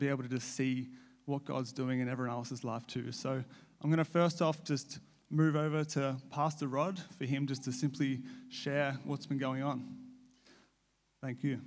be able to just see what God's doing in everyone else's life too. So I'm going to first off just move over to Pastor Rod for him just to simply share what's been going on. Thank you.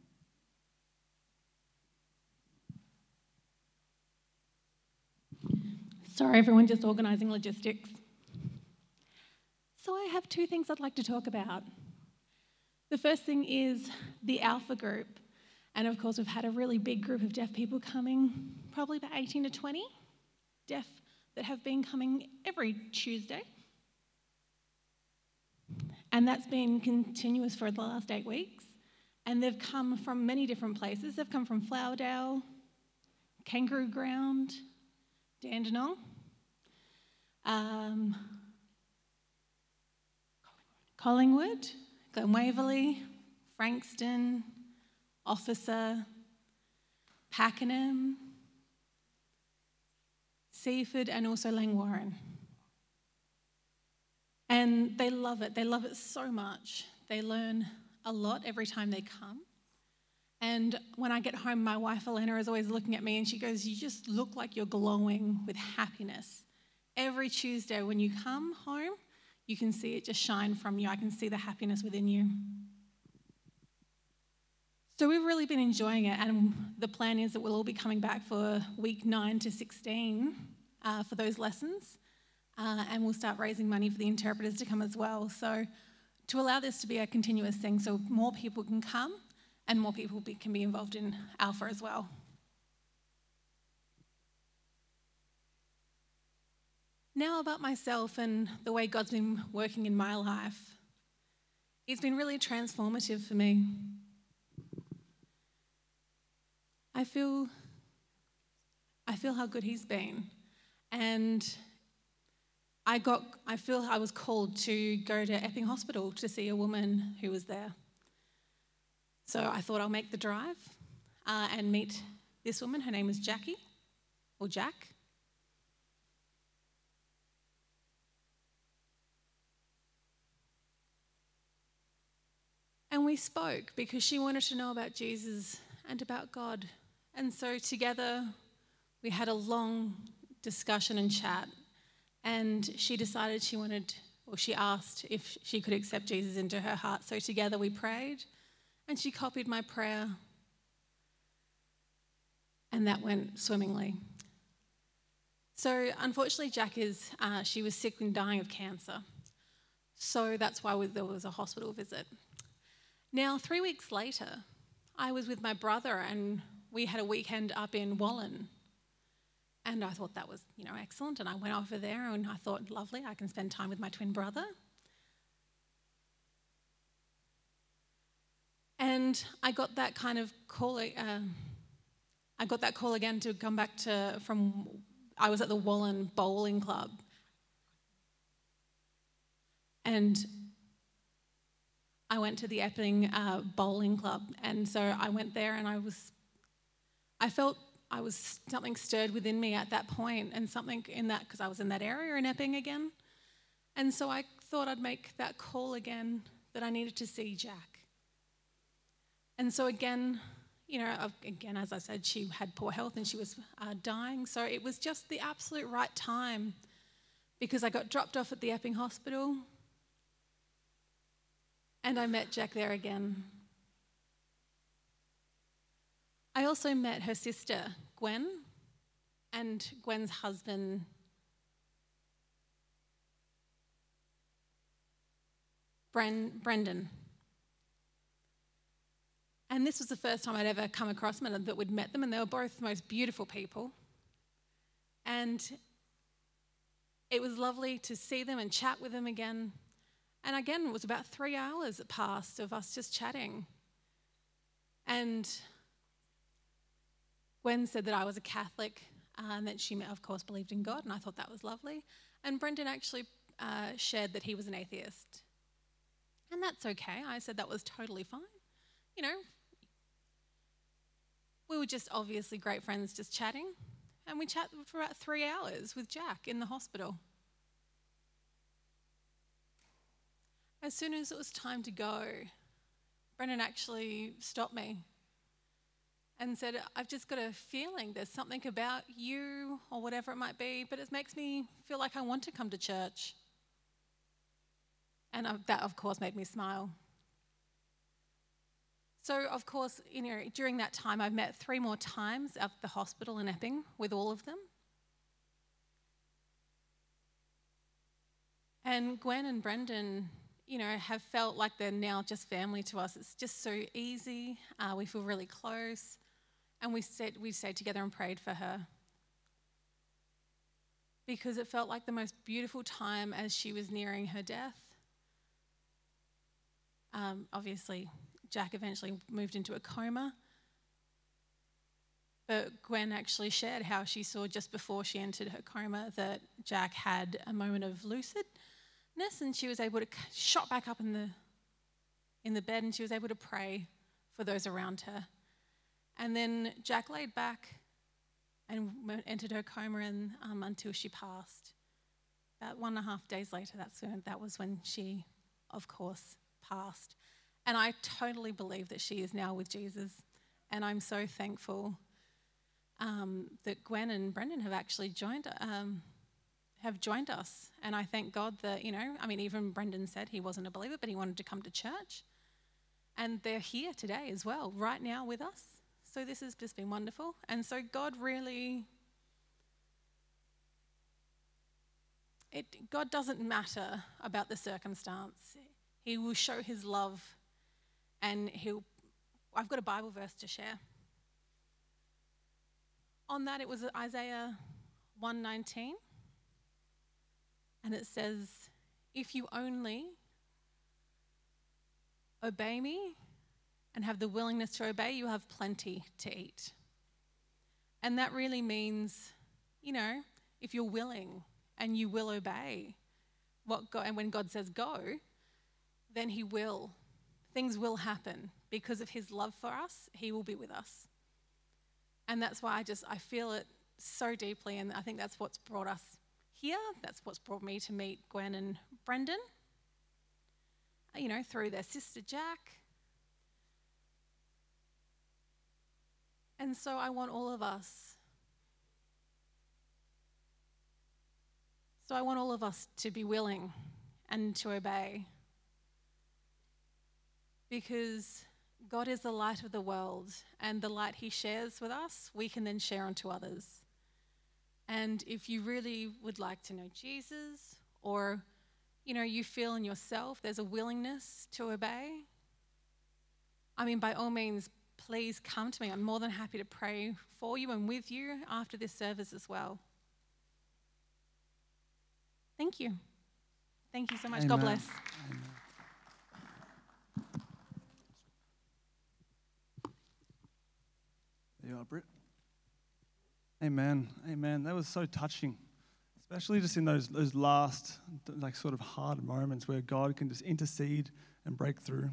Sorry, everyone, just organising logistics. So I have two things I'd like to talk about. The first thing is the Alpha group. And of course, we've had a really big group of deaf people coming, probably about 18 to 20 deaf that have been coming every Tuesday. And that's been continuous for the last 8 weeks. And they've come from many different places. They've come from Flowerdale, Kangaroo Ground, Dandenong, Collingwood, Glen Waverley, Frankston, Officer, Pakenham, Seaford, and also Langwarrin. And they love it. They love it so much. They learn a lot every time they come. And when I get home, my wife, Elena, is always looking at me and she goes, "You just look like you're glowing with happiness. Every Tuesday when you come home, you can see it just shine from you. I can see the happiness within you." So we've really been enjoying it, and the plan is that we'll all be coming back for week 9 to 16 for those lessons, and we'll start raising money for the interpreters to come as well. So to allow this to be a continuous thing so more people can come and more people can be involved in Alpha as well. Now about myself and the way God's been working in my life. It's been really transformative for me. I feel how good he's been. And I feel I was called to go to Epping Hospital to see a woman who was there. So I thought I'll make the drive and meet this woman. Her name is Jackie, or Jack. And we spoke because she wanted to know about Jesus and about God. And so together we had a long discussion and chat. And she decided she asked if she could accept Jesus into her heart. So together we prayed and she copied my prayer. And that went swimmingly. So unfortunately, Jack she was sick and dying of cancer. So that's why there was a hospital visit. Now, 3 weeks later, I was with my brother and we had a weekend up in Wallen. And I thought that was, excellent. And I went over there and I thought, lovely, I can spend time with my twin brother. And I got that kind of call. I got that call again to come back I was at the Wallen Bowling Club. And I went to the Epping Bowling Club. And so I went there and I felt something stirred within me at that point, and something in that, because I was in that area in Epping again. And so I thought I'd make that call again that I needed to see Jack. And so again, as I said, she had poor health and she was dying. So it was just the absolute right time, because I got dropped off at the Epping Hospital and I met Jack there again. I also met her sister, Gwen, and Gwen's husband, Brendan. And this was the first time I'd ever come across them, that we'd met them, and they were both the most beautiful people. And it was lovely to see them and chat with them again. And again, it was about 3 hours that passed of us just chatting. And Gwen said that I was a Catholic and that she, of course, believed in God, and I thought that was lovely. And Brendan actually shared that he was an atheist. And that's okay. I said that was totally fine. We were just obviously great friends just chatting. And we chatted for about 3 hours with Jack in the hospital. As soon as it was time to go, Brendan actually stopped me and said, I've just got a feeling there's something about you or whatever it might be, but it makes me feel like I want to come to church. And that, of course, made me smile. So, of course, during that time, I've met 3 more times at the hospital in Epping with all of them. And Gwen and Brendan, have felt like they're now just family to us. It's just so easy. We feel really close. And we stayed together and prayed for her. Because it felt like the most beautiful time as she was nearing her death. Obviously, Jack eventually moved into a coma. But Gwen actually shared how she saw just before she entered her coma that Jack had a moment of lucidness, and she was able to shot back up in the bed, and she was able to pray for those around her. And then Jack laid back and entered her coma until she passed. About 1.5 days later, that was when she, of course, passed. And I totally believe that she is now with Jesus. And I'm so thankful that Gwen and Brendan have actually joined us. And I thank God that, even Brendan said he wasn't a believer, but he wanted to come to church. And they're here today as well, right now with us. So this has just been wonderful. And so God God doesn't matter about the circumstance. He will show his love, and I've got a Bible verse to share. On that, it was Isaiah 1:19, and it says, "If you only obey me and have the willingness to obey, you have plenty to eat." And that really means, if you're willing and you will obey and when God says go, then he will. Things will happen. Because of his love for us, he will be with us. And that's why I feel it so deeply, and I think that's what's brought us here. That's what's brought me to meet Gwen and Brendan, through their sister Jack. And so I want all of us to be willing and to obey. Because God is the light of the world, and the light he shares with us, we can then share onto others. And if you really would like to know Jesus, or, you feel in yourself there's a willingness to obey, by all means, please come to me. I'm more than happy to pray for you and with you after this service as well. Thank you. Thank you so much. Amen. God bless. Amen. There you are, Britt. Amen. Amen. That was so touching, especially just in those last, sort of hard moments where God can just intercede and break through.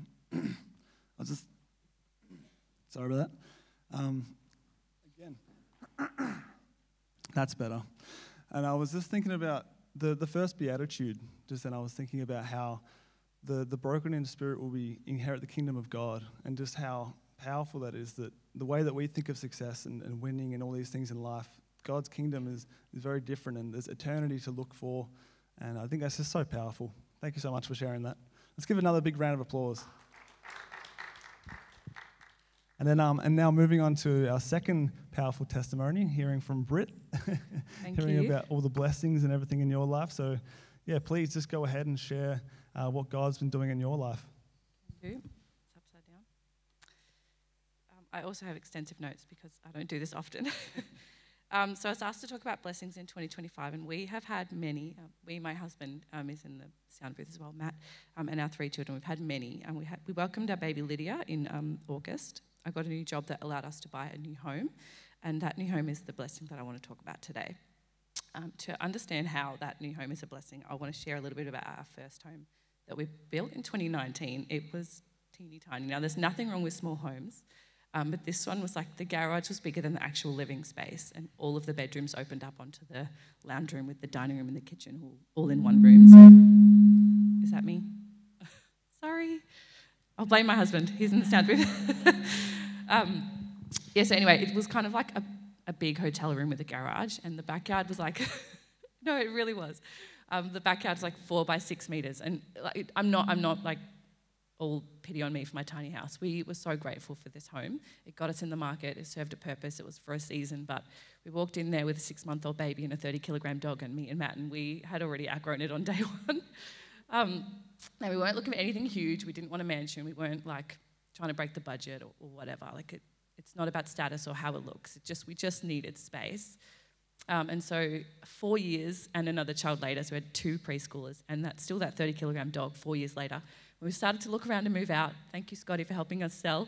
Sorry about that. Again, that's better. And I was just thinking about the first beatitude. Just then, I was thinking about how the broken in spirit will inherit the kingdom of God, and just how powerful that is, that the way that we think of success and winning and all these things in life, God's kingdom is very different, and there's eternity to look for. And I think that's just so powerful. Thank you so much for sharing that. Let's give another big round of applause. And then, and now moving on to our second powerful testimony, hearing from Britt, hearing about all the blessings and everything in your life. So, yeah, please just go ahead and share what God's been doing in your life. Thank you. It's upside down. I also have extensive notes because I don't do this often. So I was asked to talk about blessings in 2025, and we have had many. My husband is in the sound booth as well, Matt, and our 3 children. We've had many, and we welcomed our baby Lydia in August. I got a new job that allowed us to buy a new home, and that new home is the blessing that I want to talk about today. To understand how that new home is a blessing, I want to share a little bit about our first home that we built in 2019. It was teeny tiny. Now, there's nothing wrong with small homes, but this one was the garage was bigger than the actual living space, and all of the bedrooms opened up onto the lounge room with the dining room and the kitchen all in one room. So, is that me? Sorry. I'll blame my husband. He's in the sound booth. Yeah, so anyway, it was kind of like a big hotel room with a garage, and the backyard was like, no, it really was. The backyard's like 4 by 6 meters, and like, I'm not like all pity on me for my tiny house. We were so grateful for this home. It got us in the market. It served a purpose. It was for a season, but we walked in there with a 6-month-old baby and a 30-kilogram dog, and me and Matt, and we had already outgrown it on day one. Now, we weren't looking for anything huge. We didn't want a mansion. We weren't like trying to break the budget or whatever. Like it's not about status or how it looks. We just needed space. And so 4 years and another child later, so we had 2 preschoolers, and that's still that 30-kilogram dog 4 years later. When we started to look around to move out, thank you, Scotty, for helping us sell,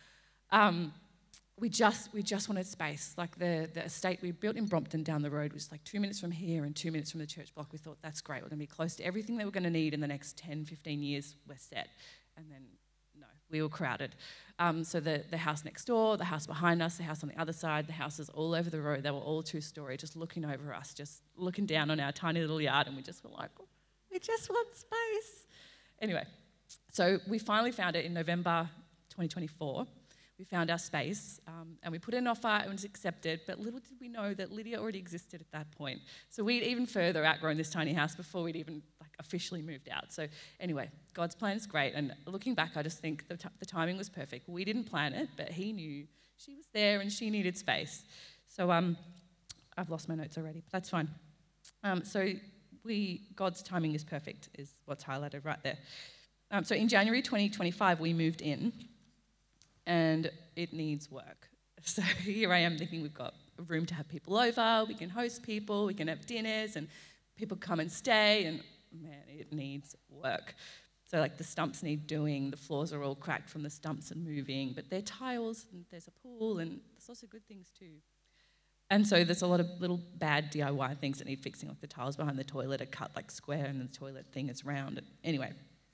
we just wanted space. Like the estate we built in Brompton down the road was like 2 minutes from here and 2 minutes from the church block. We thought, that's great. We're going to be close to everything that we're going to need in the next 10, 15 years. We're set. And then, no, we were crowded. So the house next door, the house behind us, the house on the other side, the houses all over the road, they were all 2-story, just looking over us, just looking down on our tiny little yard, and we just were like, oh, we just want space. Anyway, so we finally found it in November 2024. We found our space, and we put in an offer. It was accepted, but little did we know that Lydia already existed at that point. So we'd even further outgrown this tiny house before we'd even officially moved out. So anyway, God's plan is great, and looking back, I just think the timing was perfect. We didn't plan it, but He knew she was there and she needed space. So I've lost my notes already, but that's fine. God's timing is perfect is what's highlighted right there. So in January 2025, we moved in, and it needs work. So here I am thinking we've got a room to have people over, we can host people, we can have dinners, and people come and stay, and man, it needs work. So like the stumps need doing, the floors are all cracked from the stumps and moving, but they're tiles, and there's a pool, and there's also good things too. And so there's a lot of little bad DIY things that need fixing, like the tiles behind the toilet are cut like square, and the toilet thing is round. Anyway,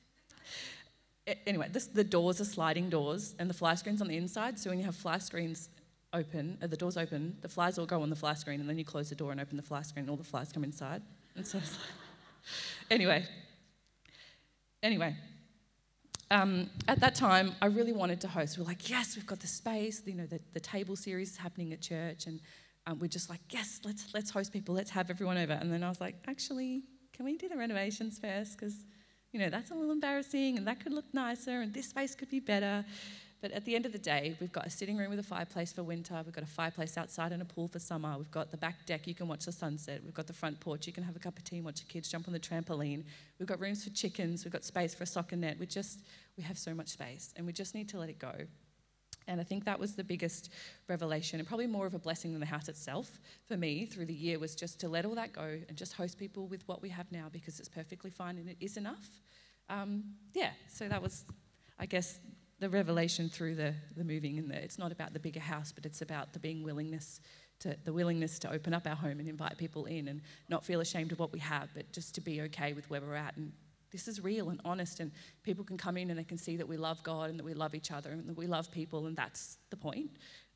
the doors are sliding doors, and the fly screen's on the inside. So when you have fly screens open, the doors open, the flies all go on the fly screen, and then you close the door and open the fly screen, and all the flies come inside. And so it's like, anyway. At that time, I really wanted to host. We're like, yes, we've got the space. You know, the table series is happening at church, and we're just like, yes, let's host people. Let's have everyone over. And then I was like, actually, can we do the renovations first? Because that's a little embarrassing, and that could look nicer, and this space could be better. But at the end of the day, we've got a sitting room with a fireplace for winter. We've got a fireplace outside and a pool for summer. We've got the back deck, you can watch the sunset. We've got the front porch, you can have a cup of tea and watch your kids jump on the trampoline. We've got rooms for chickens. We've got space for a soccer net. We have so much space, and we just need to let it go. And I think that was the biggest revelation, and probably more of a blessing than the house itself for me through the year, was just to let all that go and just host people with what we have now, because it's perfectly fine and it is enough. So that was, I guess, the revelation through the moving. And it's not about the bigger house, but it's about the willingness to open up our home and invite people in, and not feel ashamed of what we have, but just to be okay with where we're at. And this is real and honest, and people can come in and they can see that we love God and that we love each other and that we love people, and that's the point.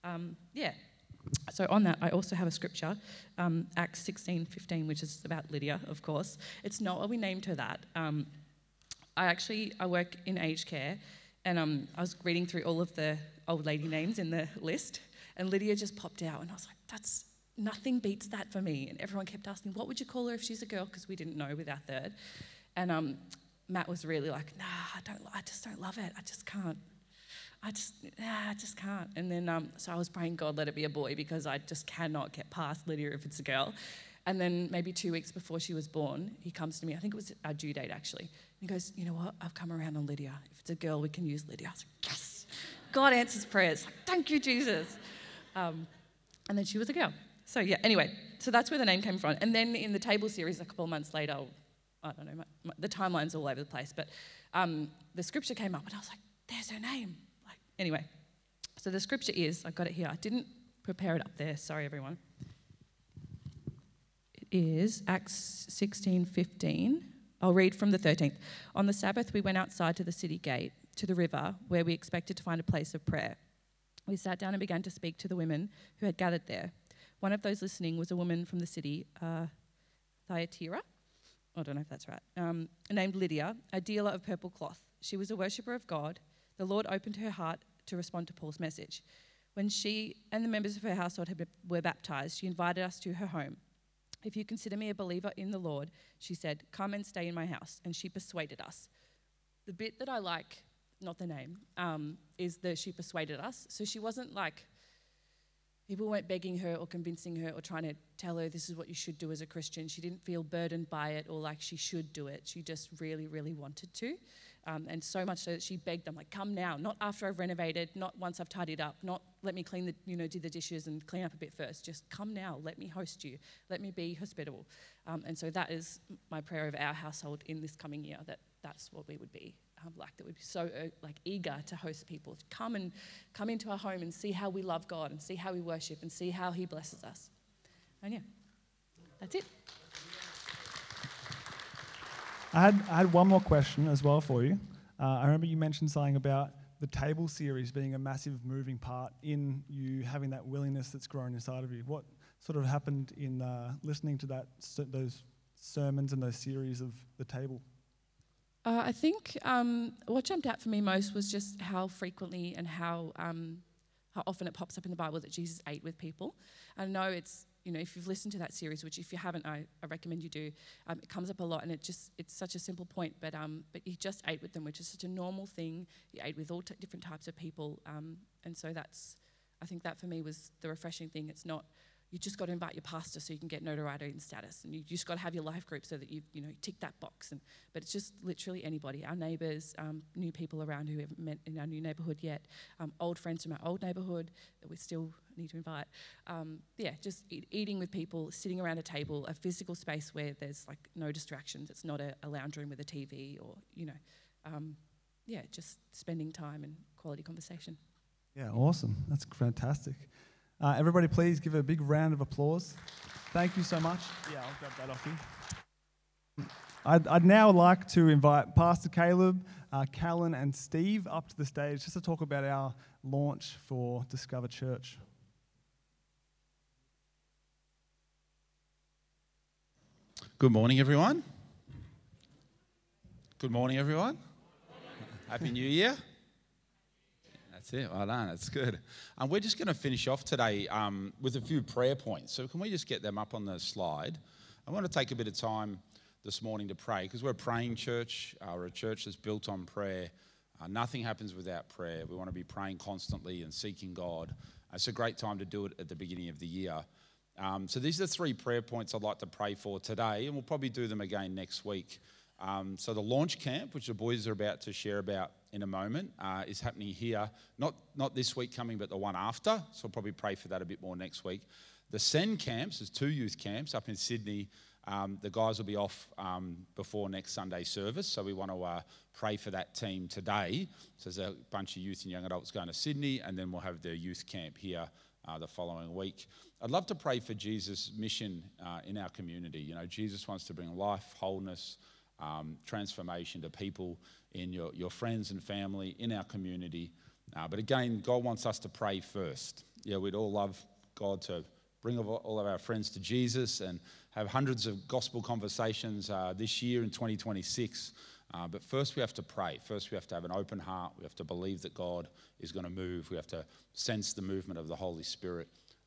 So on that, I also have a scripture, Acts 16:15, which is about Lydia, of course. It's not what we named her that. I work in aged care, and I was reading through all of the old lady names in the list, and Lydia just popped out, and I was like, nothing beats that for me. And everyone kept asking, what would you call her if she's a girl? Because we didn't know with our third. And Matt was really like, I just don't love it. I just can't. I just can't. And then, so I was praying, God, let it be a boy, because I just cannot get past Lydia if it's a girl. And then maybe 2 weeks before she was born, he comes to me. I think it was our due date, actually. And he goes, you know what? I've come around on Lydia. If it's a girl, we can use Lydia. I was like, yes. God answers prayers. Like, thank you, Jesus. And then she was a girl. So anyway, so that's where the name came from. And then in the table series a couple of months later, I don't know, the timeline's all over the place, but the scripture came up, and I was like, there's her name. Anyway, so the scripture is, I got it here. I didn't prepare it up there. Sorry, everyone. It is Acts 16:15. I'll read from the 13th. On the Sabbath, we went outside to the city gate, to the river, where we expected to find a place of prayer. We sat down and began to speak to the women who had gathered there. One of those listening was a woman from the city, Thyatira. I don't know if that's right. Named Lydia, a dealer of purple cloth. She was a worshipper of God. The Lord opened her heart to respond to Paul's message. When she and the members of her household were baptized, she invited us to her home. "If you consider me a believer in the Lord," she said, "come and stay in my house." And she persuaded us. The bit that I like, not the name, is that she persuaded us. So she wasn't like, people weren't begging her or convincing her or trying to tell her this is what you should do as a Christian. She didn't feel burdened by it or like she should do it. She just really, really wanted to. And so much so that she begged them, like, come now, not after I've renovated, not once I've tidied up, not let me clean do the dishes and clean up a bit first. Just come now, let me host you, let me be hospitable. And so that is my prayer of our household in this coming year, that's what we would be like, that we'd be so eager to host people, to come into our home and see how we love God and see how we worship and see how he blesses us. And yeah, that's it. I had one more question as well for you. I remember you mentioned something about the table series being a massive moving part in you having that willingness that's grown inside of you. What sort of happened in listening to those sermons and those series of the table? I think what jumped out for me most was just how frequently and how often it pops up in the Bible that Jesus ate with people. I know it's, if you've listened to that series, which if you haven't, I recommend you do, it comes up a lot, and it's such a simple point, but he just ate with them, which is such a normal thing. He ate with all different types of people, and so I think that for me was the refreshing thing. It's not, you just got to invite your pastor so you can get notoriety and status, and you just got to have your life group so that you tick that box. But it's just literally anybody, our neighbours, new people around who we haven't met in our new neighbourhood yet, old friends from our old neighbourhood that we still need to invite. Just eating with people, sitting around a table, a physical space where there's no distractions. It's not a lounge room with a TV or just spending time and quality conversation. Yeah, awesome. That's fantastic. Everybody, please give a big round of applause. Thank you so much. Yeah, I'll grab that off you. I'd now like to invite Pastor Caleb, Callan and Steve up to the stage just to talk about our launch for Discover Church. Good morning, everyone. Good morning, everyone. Happy New Year. That's it. Well done. That's good. We're just going to finish off today with a few prayer points. So can we just get them up on the slide? I want to take a bit of time this morning to pray because we're a praying church. We're a church that's built on prayer. Nothing happens without prayer. We want to be praying constantly and seeking God. It's a great time to do it at the beginning of the year. So these are the 3 prayer points I'd like to pray for today, and we'll probably do them again next week. So the launch camp, which the boys are about to share about in a moment, is happening here. Not this week coming, but the one after. So I'll probably pray for that a bit more next week. The Send camps, there's 2 youth camps up in Sydney. The guys will be off before next Sunday service, so we want to pray for that team today. So there's a bunch of youth and young adults going to Sydney, and then we'll have the youth camp here the following week. I'd love to pray for Jesus' mission in our community. Jesus wants to bring life, wholeness, transformation to people in your friends and family, in our community. But again, God wants us to pray first. Yeah, we'd all love God to bring all of our friends to Jesus and have hundreds of gospel conversations this year in 2026. But first we have to pray. First we have to have an open heart. We have to believe that God is going to move. We have to sense the movement of the Holy Spirit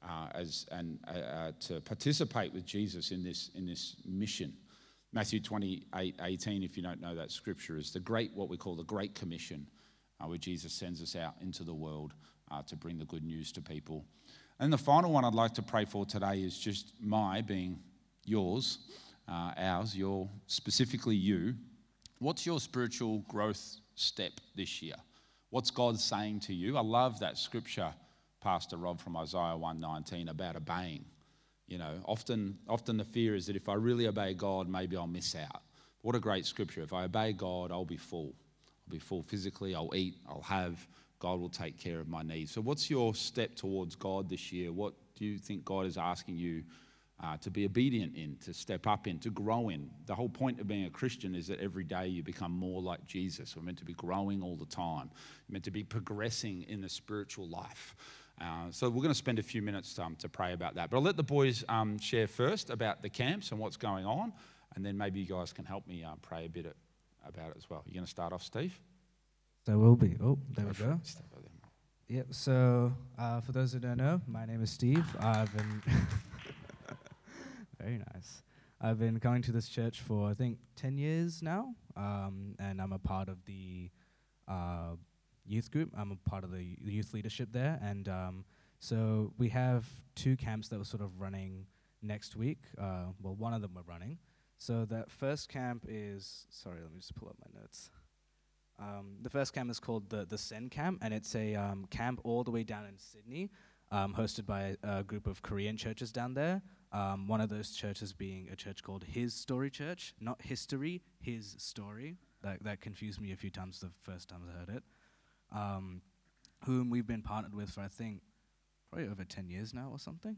to participate with Jesus in this mission. Matthew 28:18, if you don't know that scripture, is what we call the Great Commission, where Jesus sends us out into the world to bring the good news to people. And the final one I'd like to pray for today is just being yours, ours, specifically you. What's your spiritual growth step this year? What's God saying to you? I love that scripture, Pastor Rob, from Isaiah 1:19 about obeying. Often the fear is that if I really obey God, maybe I'll miss out. What a great scripture. If I obey God, I'll be full. I'll be full physically, I'll eat, I'll have. God will take care of my needs. So what's your step towards God this year? What do you think God is asking you to be obedient in, to step up in, to grow in? The whole point of being a Christian is that every day you become more like Jesus. We're meant to be growing all the time. We're meant to be progressing in the spiritual life. So we're going to spend a few minutes to pray about that. But I'll let the boys share first about the camps and what's going on, and then maybe you guys can help me pray a bit about it as well. You're going to start off, Steve? There will be. Oh, there we go. Yep. So, for those who don't know, my name is Steve. I've been very nice. I've been coming to this church for I think 10 years now, and I'm a part of the youth group. I'm a part of the youth leadership there, and so we have 2 camps that were sort of running next week. Well, one of them we're running. So that first camp is, sorry, let me just pull up my notes. The first camp is called the Send Camp, and it's a camp all the way down in Sydney, hosted by a group of Korean churches down there. One of those churches being a church called His Story Church, not History, His Story. That confused me a few times the first time I heard it. Whom we've been partnered with for I think probably over 10 years now or something.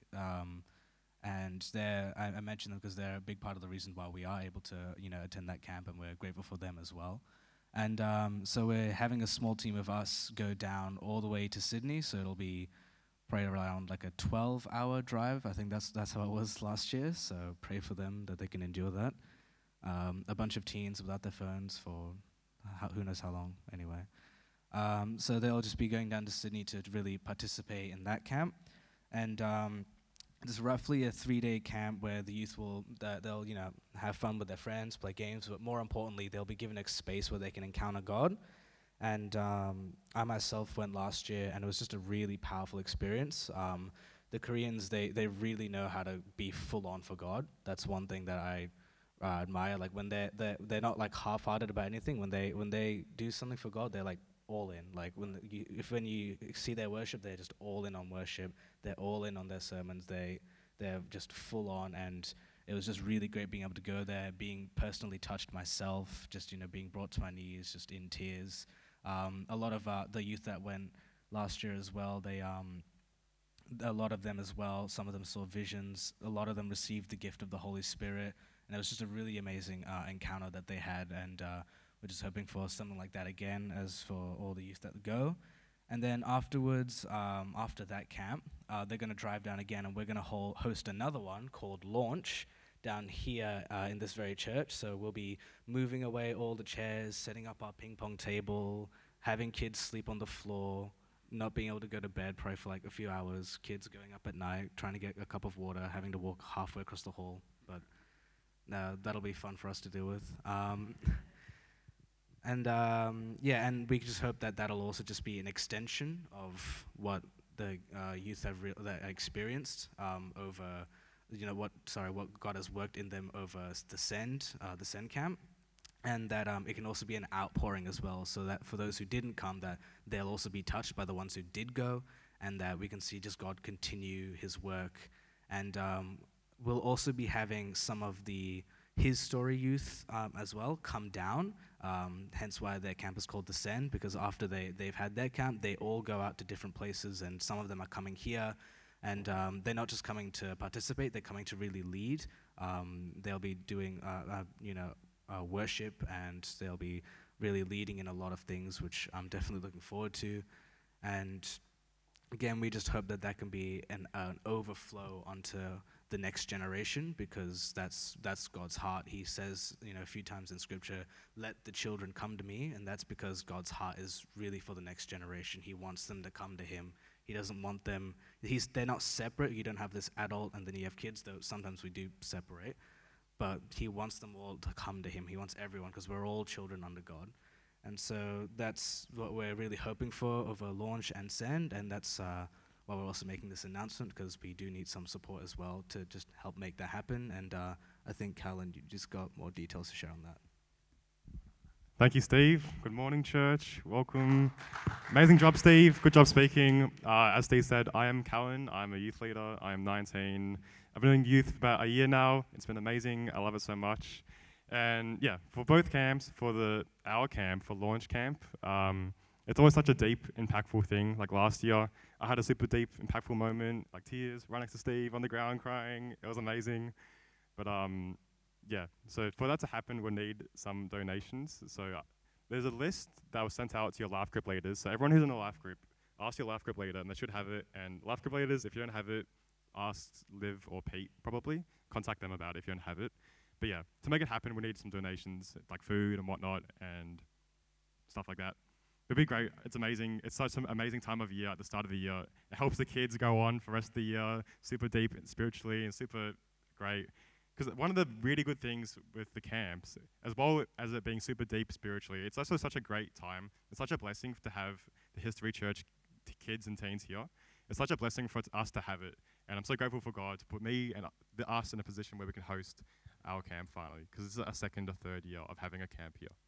And I mention them because they're a big part of the reason why we are able to attend that camp, and we're grateful for them as well. And so we're having a small team of us go down all the way to Sydney, so it'll be probably around like a 12-hour drive. I think that's how it was last year, so pray for them that they can endure that. A bunch of teens without their phones for who knows how long, anyway. So they'll just be going down to Sydney to really participate in that camp. And it's roughly a 3-day camp where the youth they'll have fun with their friends, play games, but more importantly, they'll be given a space where they can encounter God. And I myself went last year, and it was just a really powerful experience. The Koreans, they really know how to be full on for God. That's one thing that I admire. Like when they're not like half-hearted about anything. When they do something for God, they're like all in. Like when you see their worship, they're just all in on worship. They're all in on their sermons. They're just full on, and it was just really great being able to go there, being personally touched myself, just being brought to my knees, just in tears. A lot of the youth that went last year as well, a lot of them as well, some of them saw visions, a lot of them received the gift of the Holy Spirit, and it was just a really amazing encounter that they had, and we're just hoping for something like that again as for all the youth that go. And then afterwards, after that camp, they're going to drive down again, and we're going to host another one called Launch down here in this very church. So we'll be moving away all the chairs, setting up our ping pong table, having kids sleep on the floor, not being able to go to bed probably for like a few hours, kids going up at night, trying to get a cup of water, having to walk halfway across the hall. But that'll be fun for us to deal with. And we just hope that that'll also just be an extension of what the youth have experienced over, what God has worked in them over the Send camp, and that it can also be an outpouring as well, so that for those who didn't come, that they'll also be touched by the ones who did go, and that we can see just God continue His work. And we'll also be having some of the His Story youth as well come down, hence why their camp is called the Send, because after they've had their camp, they all go out to different places, and some of them are coming here, and they're not just coming to participate, they're coming to really lead. They'll be doing worship, and they'll be really leading in a lot of things, which I'm definitely looking forward to. And again, we just hope that can be an overflow onto the next generation, because that's God's heart. He says, a few times in Scripture, let the children come to me, and that's because God's heart is really for the next generation. He wants them to come to Him. He doesn't want them, they're not separate. You don't have this adult and then you have kids, though sometimes we do separate, but He wants them all to come to Him. He wants everyone, because we're all children under God. And so that's what we're really hoping for over Launch and Send, and that's why we're also making this announcement, because we do need some support as well to just help make that happen. And I think, Callan, you just got more details to share on that. Thank you, Steve. Good morning, church. Welcome. Amazing job, Steve. Good job speaking. As Steve said, I am Callan. I'm a youth leader. I am 19. I've been doing youth for about a year now. It's been amazing. I love it so much. And yeah, for both camps, for our camp, for Launch Camp, it's always such a deep, impactful thing. Like last year, I had a super deep, impactful moment, like tears, right next to Steve on the ground crying. It was amazing. But yeah, so for that to happen, we'll need some donations. So there's a list that was sent out to your life group leaders. So everyone who's in a life group, ask your life group leader, and they should have it. And life group leaders, if you don't have it, ask Liv or Pete probably. Contact them about it if you don't have it. But yeah, to make it happen, we need some donations, like food and whatnot, and stuff like that. It'll be great. It's amazing. It's such an amazing time of year at the start of the year. It helps the kids go on for the rest of the year, super deep spiritually and super great. Because one of the really good things with the camps, as well as it being super deep spiritually, it's also such a great time. It's such a blessing to have the History Church kids and teens here. It's such a blessing for us to have it. And I'm so grateful for God to put me and us in a position where we can host our camp finally, because this is our second or third year of having a camp here.